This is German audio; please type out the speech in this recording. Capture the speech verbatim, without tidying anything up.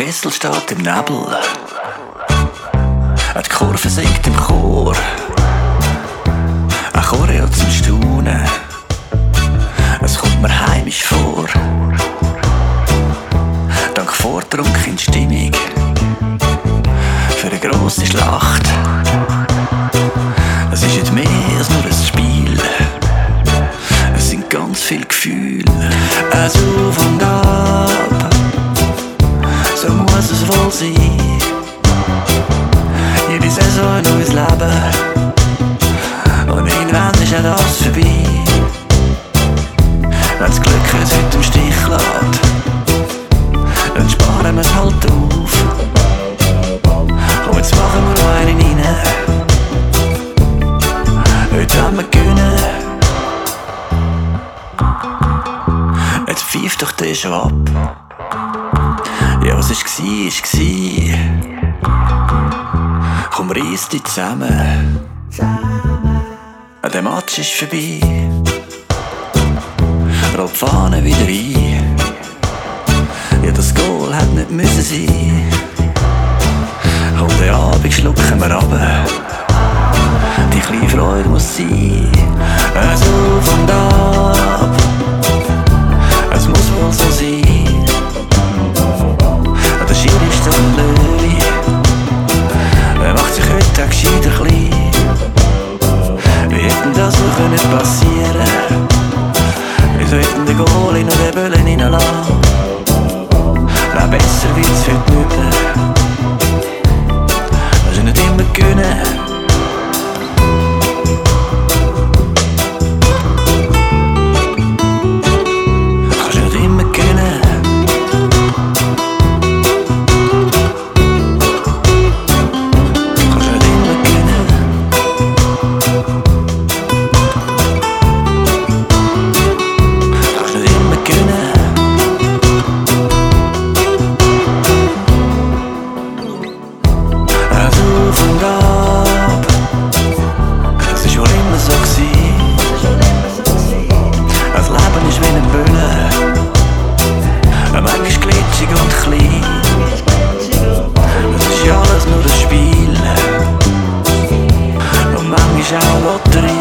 Kessel steht im Nebel, die Kurve singt im Chor, ein Choreo zum Staunen, es kommt mir heimisch vor. Dank Vortrunk in Stimmung für eine grosse Schlacht. Es ist nicht mehr als nur ein Spiel, es sind ganz viele Gefühle. Ein Auf und Ab, so muss es wohl sein. Jede Saison ein neues Leben und irgendwann ist auch das vorbei. Wenn das Glück uns heute im Stich lässt, dann sparen wir es halt auf. Komm, jetzt machen wir noch einen rein. Heute haben wir gewinnen. Jetzt pfeift doch der schon ab. Ja, was ist gsi, ist gsi. Komm, reiss dich zusammen. Der Match ist vorbei. Roll die Fahne wieder ein. Ja, das Goal hat nicht müssen sein. Komm, den Abend schlucken wir runter. Die kleine Freude muss sein. Es Auf und Ab, es muss wohl so sein. Der Schiri ist so ein Löwe, er macht sich heute auch gescheiter klein. Wie hätte denn das noch können passieren? Wieso hätten der Goalie noch den Böllen reinlassen? Nein, besser wird's heute nicht mehr. Kannst du nicht immer gewinnen. Kannst du nicht immer gewinnen. Kannst du nicht immer gewinnen. Kannst du nicht immer gewinnen. Auf und Ab, es ist wohl immer so gsi. Das Leben ist wie eine Bühne, manchmal glitschig und klein. Es ist ja alles nur ein Spiel und manchmal auch Lotterie.